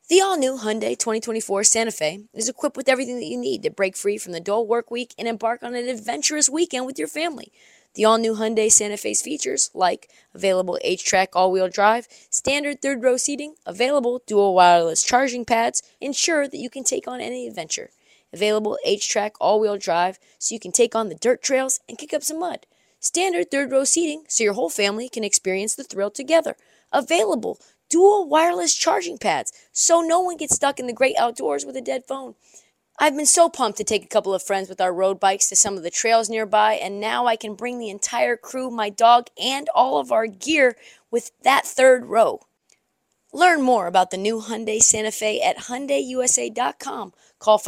The all-new Hyundai 2024 Santa Fe is equipped with everything that you need to break free from the dull work week and embark on an adventurous weekend with your family. The all-new Hyundai Santa Fe's features, like available H-Track all-wheel drive, standard third-row seating, available dual wireless charging pads, ensure that you can take on any adventure. Available H-Track all-wheel drive so you can take on the dirt trails and kick up some mud. Standard third-row seating so your whole family can experience the thrill together. Available dual wireless charging pads so no one gets stuck in the great outdoors with a dead phone. I've been so pumped to take a couple of friends with our road bikes to some of the trails nearby, and now I can bring the entire crew, my dog, and all of our gear with that third row. Learn more about the new Hyundai Santa Fe at HyundaiUSA.com. Call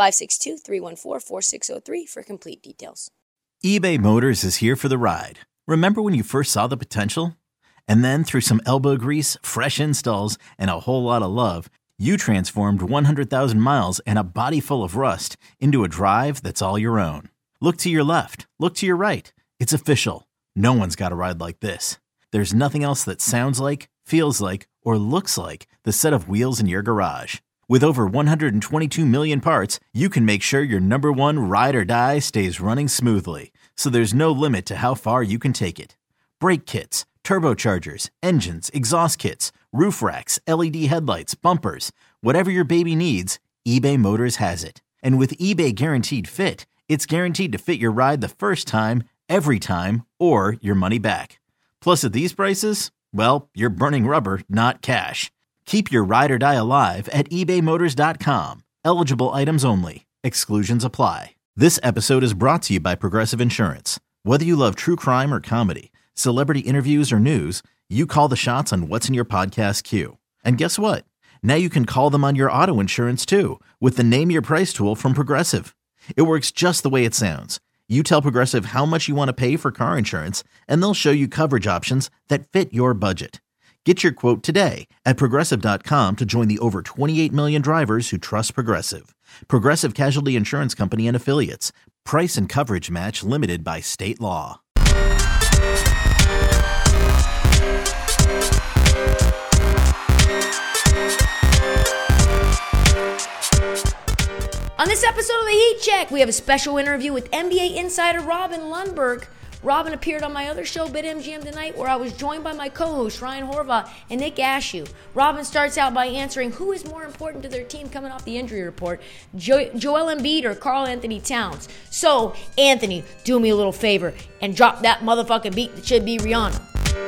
562-314-4603 for complete details. eBay Motors is here for the ride. Remember when you first saw the potential? And then through some elbow grease, fresh installs, and a whole lot of love, you transformed 100,000 miles and a body full of rust into a drive that's all your own. Look to your left. Look to your right. It's official. No one's got a ride like this. There's nothing else that sounds like, feels like, or looks like the set of wheels in your garage. With over 122 million parts, you can make sure your number one ride or die stays running smoothly, so there's no limit to how far you can take it. Brake kits, turbochargers, engines, exhaust kits, roof racks, LED headlights, bumpers, whatever your baby needs, eBay Motors has it. And with eBay Guaranteed Fit, it's guaranteed to fit your ride the first time, every time, or your money back. Plus at these prices, well, you're burning rubber, not cash. Keep your ride or die alive at ebaymotors.com. Eligible items only. Exclusions apply. This episode is brought to you by Progressive Insurance. Whether you love true crime or comedy, celebrity interviews or news, you call the shots on what's in your podcast queue. And guess what? Now you can call them on your auto insurance too with the Name Your Price tool from Progressive. It works just the way it sounds. You tell Progressive how much you want to pay for car insurance, and they'll show you coverage options that fit your budget. Get your quote today at Progressive.com to join the over 28 million drivers who trust Progressive. Progressive Casualty Insurance Company and Affiliates. Price and coverage match limited by state law. On this episode of the Heat Check, we have a special interview with NBA insider Robin Lundberg. Robin appeared on my other show, BitMGM Tonight, where I was joined by my co-hosts Ryan Horvath and Nick Ashew. Robin starts out by answering who is more important to their team coming off the injury report, Joel Embiid or Karl Anthony Towns. So, Anthony, do me a little favor and drop that motherfucking beat that should be Rihanna.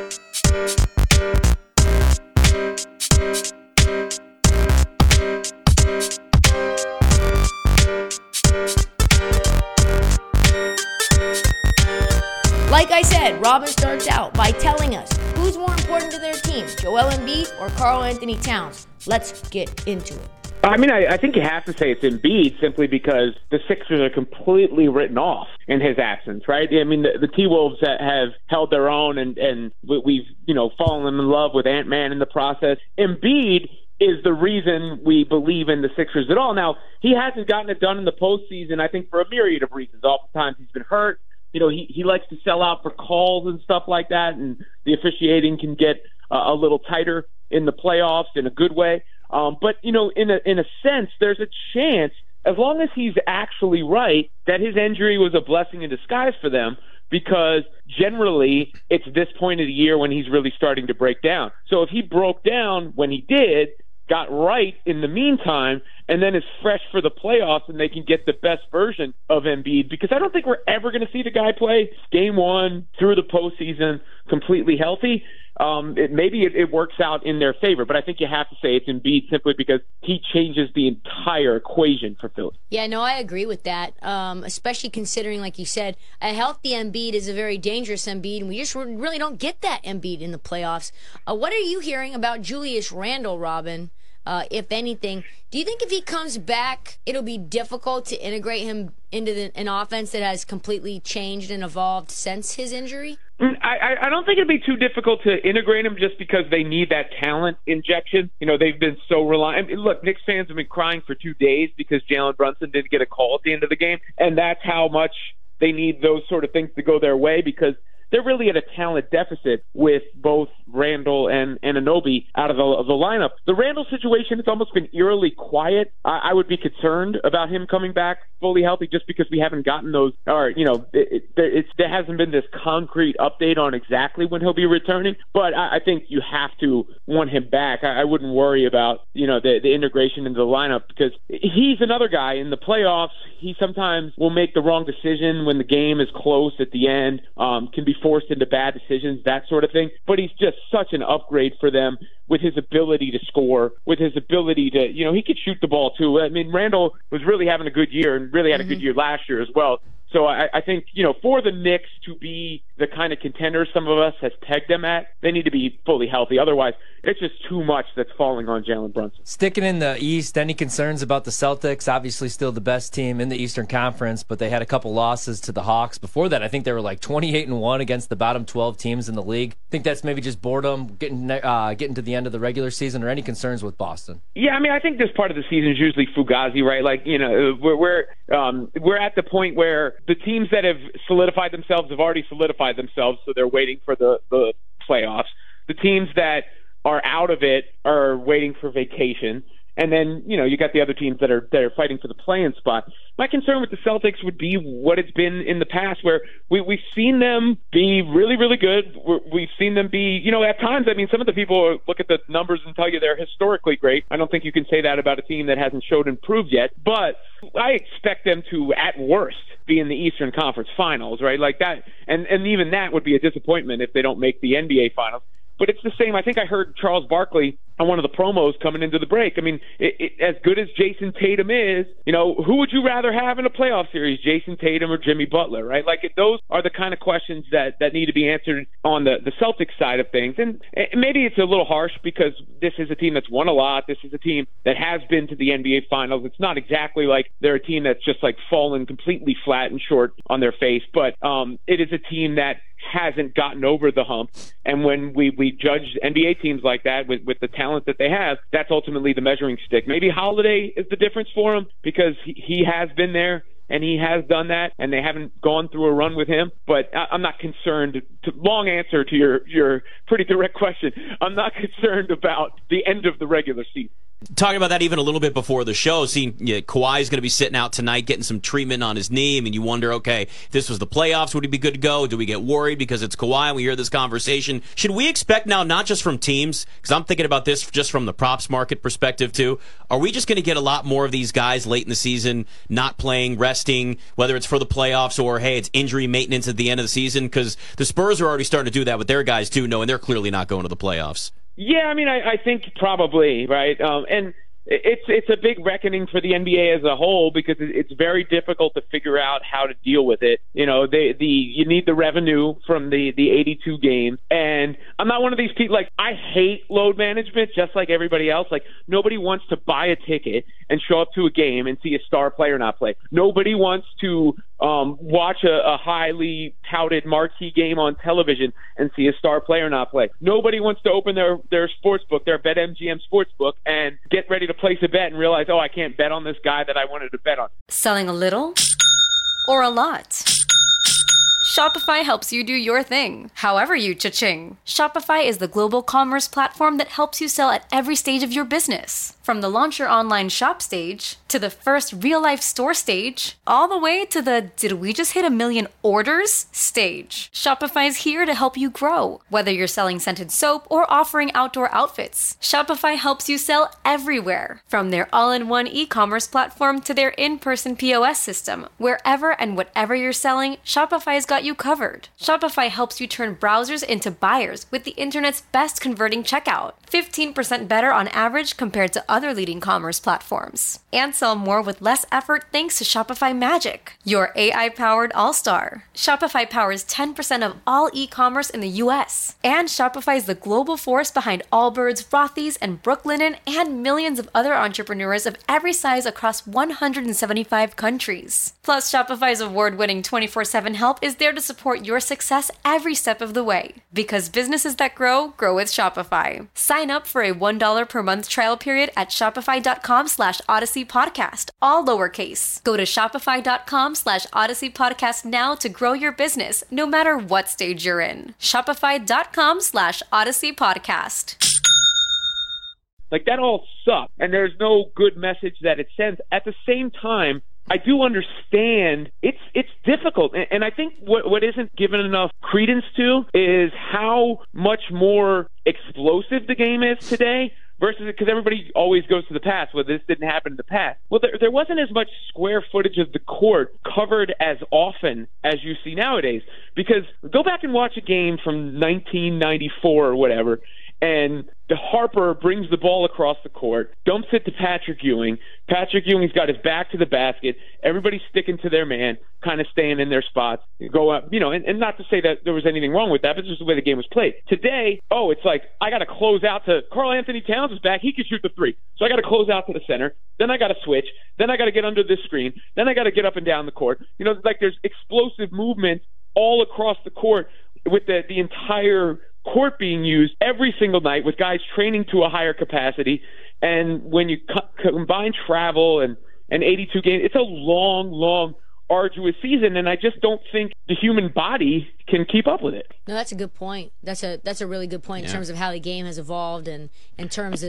Like I said, Robin starts out by telling us who's more important to their team, Joel Embiid or Karl Anthony Towns. Let's get into it. I mean, I think you have to say it's Embiid simply because the Sixers are completely written off in his absence, right? I mean, the T-Wolves have held their own, and we've, fallen in love with Ant-Man in the process. Embiid is the reason we believe in the Sixers at all. Now, he hasn't gotten it done in the postseason, I think, for a myriad of reasons. Oftentimes he's been hurt. He likes to sell out for calls and stuff like that, and the officiating can get a little tighter in the playoffs in a good way. But in a sense, there's a chance, as long as he's actually right, that his injury was a blessing in disguise for them, because generally it's this point of the year when he's really starting to break down. So if he broke down when he did, got right in the meantime, and then is fresh for the playoffs, and they can get the best version of Embiid, because I don't think we're ever going to see the guy play game one through the postseason completely healthy. Maybe it works out in their favor, but I think you have to say it's Embiid simply because he changes the entire equation for Philly. Yeah, no, I agree with that, especially considering, like you said, a healthy Embiid is a very dangerous Embiid, and we just really don't get that Embiid in the playoffs. What are you hearing about Julius Randle, Robin? If anything, do you think if he comes back, it'll be difficult to integrate him into an offense that has completely changed and evolved since his injury? I don't think it'd be too difficult to integrate him just because they need that talent injection. They've been so reliant. I mean, look, Knicks fans have been crying for 2 days because Jalen Brunson didn't get a call at the end of the game, and that's how much they need those sort of things to go their way, because they're really at a talent deficit with both Randall and Anunoby out of the lineup. The Randall situation, it's almost been eerily quiet. I would be concerned about him coming back fully healthy just because we haven't gotten those, or, there hasn't been this concrete update on exactly when he'll be returning. But I think you have to want him back. I wouldn't worry about, the integration into the lineup, because he's another guy in the playoffs. He sometimes will make the wrong decision when the game is close at the end, can be forced into bad decisions, that sort of thing. But he's just such an upgrade for them with his ability to score, with his ability to, he could shoot the ball too. I mean, Randall was really having a good year and really had a good year last year as well. So I think, for the Knicks to be the kind of contender some of us has pegged them at, they need to be fully healthy. Otherwise, it's just too much that's falling on Jalen Brunson. Sticking in the East, any concerns about the Celtics? Obviously still the best team in the Eastern Conference, but they had a couple losses to the Hawks. Before that, I think they were like 28-1 against the bottom 12 teams in the league. I think that's maybe just boredom getting to the end of the regular season, or any concerns with Boston? Yeah, I mean, I think this part of the season is usually fugazi, right? Like, we're at the point where the teams that have solidified themselves have already solidified themselves, so they're waiting for the playoffs. The teams that are out of it are waiting for vacation. And then, you got the other teams that are fighting for the play-in spot. My concern with the Celtics would be what it's been in the past, where we've seen them be really, really good. We've seen them be, at times, I mean, some of the people look at the numbers and tell you they're historically great. I don't think you can say that about a team that hasn't showed improved yet. But I expect them to, at worst, be in the Eastern Conference Finals, right? Like that, and even that would be a disappointment if they don't make the NBA Finals. But it's the same. I think I heard Charles Barkley on one of the promos coming into the break. I mean, as good as Jason Tatum is, who would you rather have in a playoff series, Jason Tatum or Jimmy Butler, right? Like, those are the kind of questions that need to be answered on the Celtics side of things. And maybe it's a little harsh because this is a team that's won a lot. This is a team that has been to the NBA Finals. It's not exactly like they're a team that's just like fallen completely flat and short on their face, but it is a team that hasn't gotten over the hump. And when we judge NBA teams like that with the talent that they have, that's ultimately the measuring stick. Maybe Holiday is the difference for him because he has been there and he has done that, and they haven't gone through a run with him. But I'm not concerned. Long answer to your pretty direct question. I'm not concerned about the end of the regular season. Talking about that even a little bit before the show, seeing Kawhi's going to be sitting out tonight getting some treatment on his knee. I mean, you wonder, okay, if this was the playoffs, would he be good to go? Do we get worried because it's Kawhi and we hear this conversation? Should we expect now, not just from teams, because I'm thinking about this just from the props market perspective too, are we just going to get a lot more of these guys late in the season not playing, resting, whether it's for the playoffs or, hey, it's injury maintenance at the end of the season? Because the Spurs are already starting to do that with their guys too, knowing they're clearly not going to the playoffs. Yeah, I mean, I think probably, right? And it's a big reckoning for the NBA as a whole because it's very difficult to figure out how to deal with it. You need the revenue from the 82 games. And I'm not one of these people, like, I hate load management just like everybody else. Like, nobody wants to buy a ticket and show up to a game and see a star player not play. Nobody wants to watch a highly touted marquee game on television and see a star player not play. Nobody wants to open their sports book, their BetMGM sports book, and get ready to place a bet and realize, I can't bet on this guy that I wanted to bet on. Selling a little or a lot? Shopify helps you do your thing, however you cha-ching. Shopify is the global commerce platform that helps you sell at every stage of your business. From the launch your online shop stage, to the first real-life store stage, all the way to the did we just hit 1 million orders stage. Shopify's here to help you grow. Whether you're selling scented soap or offering outdoor outfits, Shopify helps you sell everywhere. From their all-in-one e-commerce platform to their in-person POS system, wherever and whatever you're selling, Shopify's got you covered. Shopify helps you turn browsers into buyers with the internet's best converting checkout. 15% better on average compared to other leading commerce platforms. And sell more with less effort thanks to Shopify Magic, your AI-powered all-star. Shopify powers 10% of all e-commerce in the US. And Shopify is the global force behind Allbirds, Rothy's, and Brooklinen, and millions of other entrepreneurs of every size across 175 countries. Plus, Shopify's award-winning 24/7 help is there there to support your success every step of the way. Because businesses that grow, grow with Shopify. Sign up for a $1 per month trial period at shopify.com/Odyssey Podcast, all lowercase. Go to shopify.com/Odyssey Podcast now to grow your business, no matter what stage you're in. Shopify.com/Odyssey Podcast. Like, that all sucks, and there's no good message that it sends. At the same time, I do understand it's difficult, and I think what isn't given enough credence to is how much more explosive the game is today versus, because everybody always goes to the past. Well, this didn't happen in the past. Well, there wasn't as much square footage of the court covered as often as you see nowadays, because go back and watch a game from 1994 or whatever, and the Harper brings the ball across the court, dumps it to Patrick Ewing. Patrick Ewing's got his back to the basket. Everybody's sticking to their man, kind of staying in their spots. Go up, and not to say that there was anything wrong with that, but it's just the way the game was played. Today, it's like, I got to close out to Karl Anthony Towns is back. He can shoot the three. So I got to close out to the center. Then I got to switch. Then I got to get under this screen. Then I got to get up and down the court. Like, there's explosive movement all across the court with the entire court being used every single night with guys training to a higher capacity. And when you combine travel and 82 games, it's a long, arduous season, and I just don't think the human body can keep up with it. No, that's a good point. That's a really good point in terms of how the game has evolved, and in terms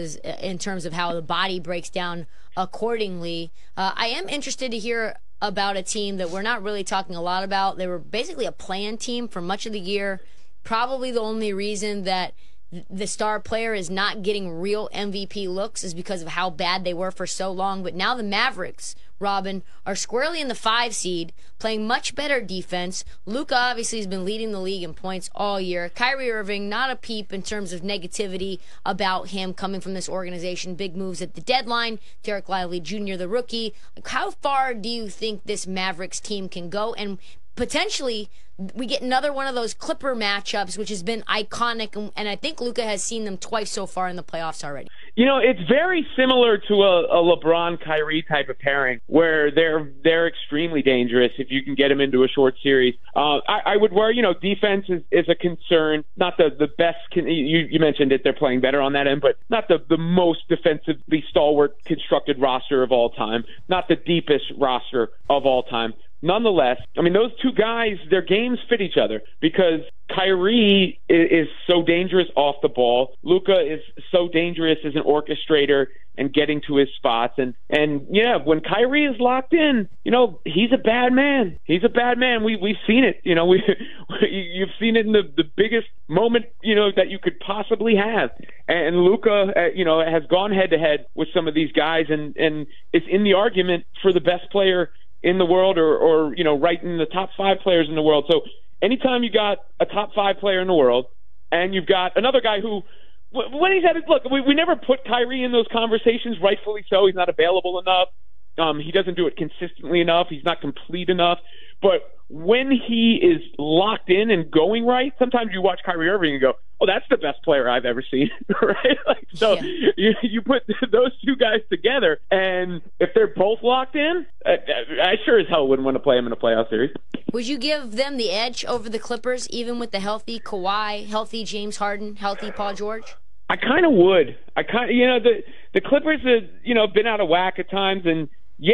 of how the body breaks down accordingly. I am interested to hear about a team that we're not really talking a lot about. They were basically a play-in team for much of the year. Probably the only reason that the star player is not getting real MVP looks is because of how bad they were for so long. But now the Mavericks, Robin, are squarely in the 5 seed, playing much better defense. Luka obviously has been leading the league in points all year. Kyrie Irving, not a peep in terms of negativity about him coming from this organization. Big moves at the deadline. Derek Lively Jr., the rookie. How far do you think this Mavericks team can go? And potentially we get another one of those Clipper matchups, which has been iconic, and I think Luka has seen them twice so far in the playoffs already. It's very similar to a LeBron-Kyrie type of pairing, where they're extremely dangerous if you can get them into a short series. I would worry, defense is a concern. Not the best. You mentioned it; they're playing better on that end, but not the most defensively stalwart constructed roster of all time. Not the deepest roster of all time. Nonetheless, those two guys, their games fit each other because Kyrie is so dangerous off the ball. Luka is so dangerous as an orchestrator and getting to his spots. And when Kyrie is locked in, he's a bad man. He's a bad man. We've seen it. You've seen it in the biggest moment, that you could possibly have. And Luka, has gone head to head with some of these guys and is in the argument for the best player in the world, or right in the top 5 players in the world. So anytime you got a top 5 player in the world and you've got another guy who, when he's at it, look, we never put Kyrie in those conversations, rightfully so. He's not available enough. He doesn't do it consistently enough. He's not complete enough. But when he is locked in and going right, sometimes you watch Kyrie Irving and go, oh, that's the best player I've ever seen, right? You put those two guys together, and if they're both locked in, I sure as hell wouldn't want to play them in a playoff series. Would you give them the edge over the Clippers, even with the healthy Kawhi, healthy James Harden, healthy Paul George? I kind of would. The Clippers have, been out of whack at times, and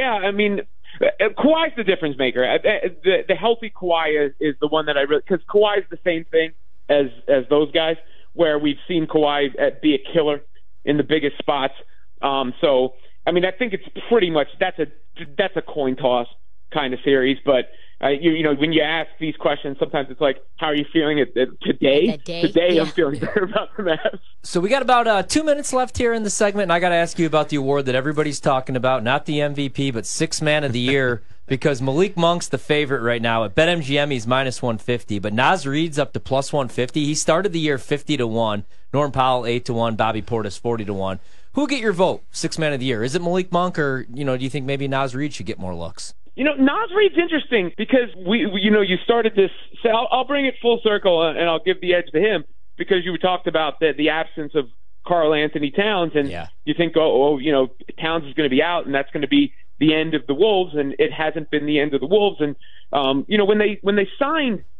Kawhi's the difference maker. The healthy Kawhi is the one that I really, because Kawhi's the same thing as those guys, where we've seen Kawhi be a killer in the biggest spots. I think it's pretty much that's a coin toss kind of series. But when you ask these questions, sometimes it's like, how are you feeling today? Today, I'm feeling better about the Mavs. So we got about 2 minutes left here in the segment, and I got to ask you about the award that everybody's talking about, not the MVP, but Sixth Man of the Year, because Malik Monk's the favorite right now. At BetMGM, he's minus 150, but Naz Reid's up to plus 150. He started the year 50-1, Norm Powell 8-1, Bobby Portis 40-1. Who'll get your vote, Sixth Man of the Year? Is it Malik Monk, or do you think maybe Naz Reid should get more looks? Naz Reid's interesting because you started this. So I'll bring it full circle and I'll give the edge to him because you talked about the absence of Karl Anthony Towns, and you think, Towns is going to be out, and that's going to be the end of the Wolves, and it hasn't been the end of the Wolves. And when they signed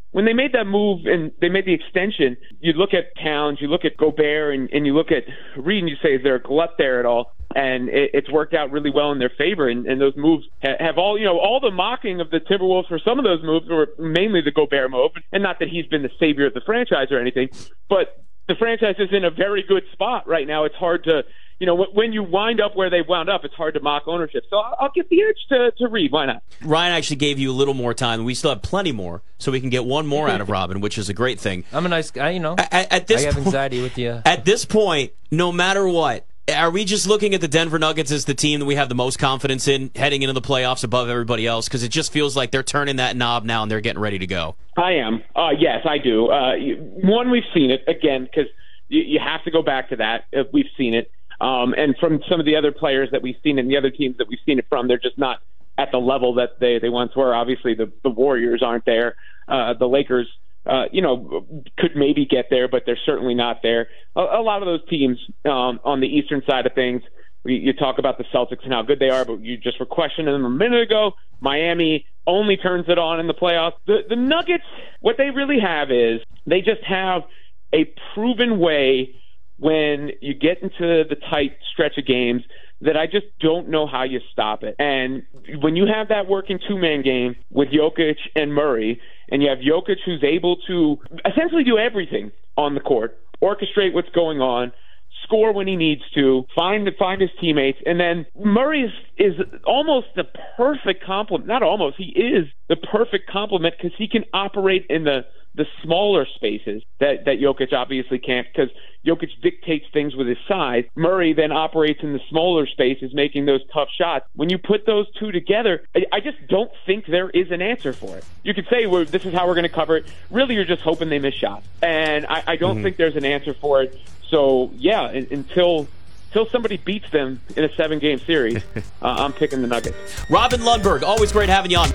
when they made that move and they made the extension, you look at Towns, you look at Gobert, and you look at Reed, and you say, is there a glut there at all? And it's worked out really well in their favor. And those moves have all the mocking of the Timberwolves for some of those moves were mainly the Gobert move. And not that he's been the savior of the franchise or anything, but the franchise is in a very good spot right now. It's hard to, when you wind up where they wound up, it's hard to mock ownership. So I'll give the edge to Reed. Why not? Ryan actually gave you a little more time. We still have plenty more, so we can get one more out of Robin, which is a great thing. I'm a nice guy, At this I have anxiety with you. At this point, no matter what, are we just looking at the Denver Nuggets as the team that we have the most confidence in heading into the playoffs above everybody else? Because it just feels like they're turning that knob now and they're getting ready to go. I am. Yes, I do. One, we've seen it, again, because you have to go back to that. We've seen it. And from some of the other players that we've seen and the other teams that we've seen it from, they're just not at the level that they once were. Obviously, the Warriors aren't there. The Lakers, could maybe get there, but they're certainly not there. A lot of those teams on the Eastern side of things, you talk about the Celtics and how good they are, but you just were questioning them a minute ago. Miami only turns it on in the playoffs. The Nuggets, what they really have is they just have a proven way when you get into the tight stretch of games that I just don't know how you stop it. And when you have that working two-man game with Jokic and Murray, and you have Jokic who's able to essentially do everything on the court, orchestrate what's going on, score when he needs to, find his teammates, and then Murray is almost the perfect complement. Not almost, he is the perfect complement because he can operate in the smaller spaces that Jokic obviously can't, because Jokic dictates things with his size. Murray then operates in the smaller spaces, making those tough shots. When you put those two together, I just don't think there is an answer for it. You could say, well, this is how we're going to cover it. Really, you're just hoping they miss shots. And I don't think there's an answer for it. So, yeah, until somebody beats them in a 7-game series, I'm picking the Nuggets. Robin Lundberg, always great having you on.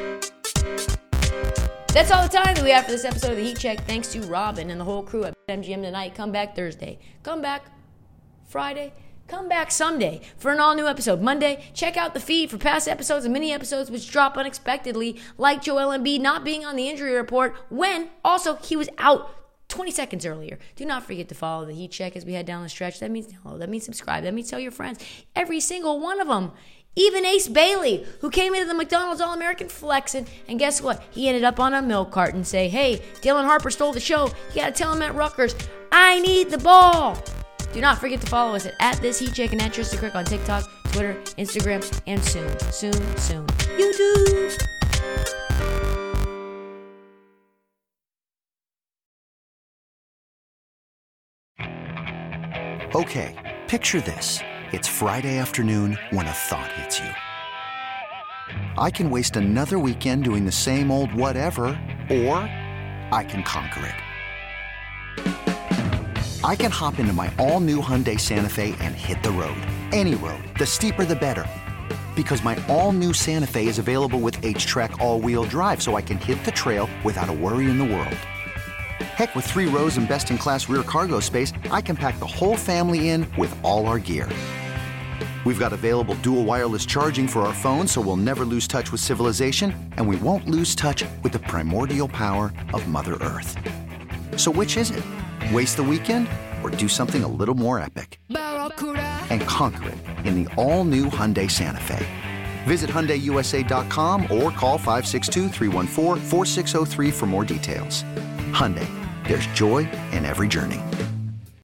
That's all the time that we have for this episode of the Heat Check. Thanks to Robin and the whole crew at MGM tonight. Come back Thursday. Come back Friday. Come back Sunday for an all-new episode. Monday, check out the feed for past episodes and mini episodes which drop unexpectedly, like Joel Embiid not being on the injury report when also he was out 20 seconds earlier. Do not forget to follow the Heat Check as we head down the stretch. That means download. That means subscribe. That means tell your friends. Every single one of them. Even Ace Bailey, who came into the McDonald's All-American flexing, and guess what? He ended up on a milk carton say, hey, Dylan Harper stole the show. You got to tell him at Rutgers, I need the ball. Do not forget to follow us at This Heat Check and at Tristan Crick on TikTok, Twitter, Instagram, and soon, YouTube. Okay, picture this. It's Friday afternoon when a thought hits you. I can waste another weekend doing the same old whatever, or I can conquer it. I can hop into my all-new Hyundai Santa Fe and hit the road. Any road. The steeper, the better. Because my all-new Santa Fe is available with H-Track all-wheel drive, so I can hit the trail without a worry in the world. Heck, with 3 rows and best-in-class rear cargo space, I can pack the whole family in with all our gear. We've got available dual wireless charging for our phones, so we'll never lose touch with civilization, and we won't lose touch with the primordial power of Mother Earth. So which is it? Waste the weekend or do something a little more epic? And conquer it in the all-new Hyundai Santa Fe. Visit HyundaiUSA.com or call 562-314-4603 for more details. Hyundai, there's joy in every journey.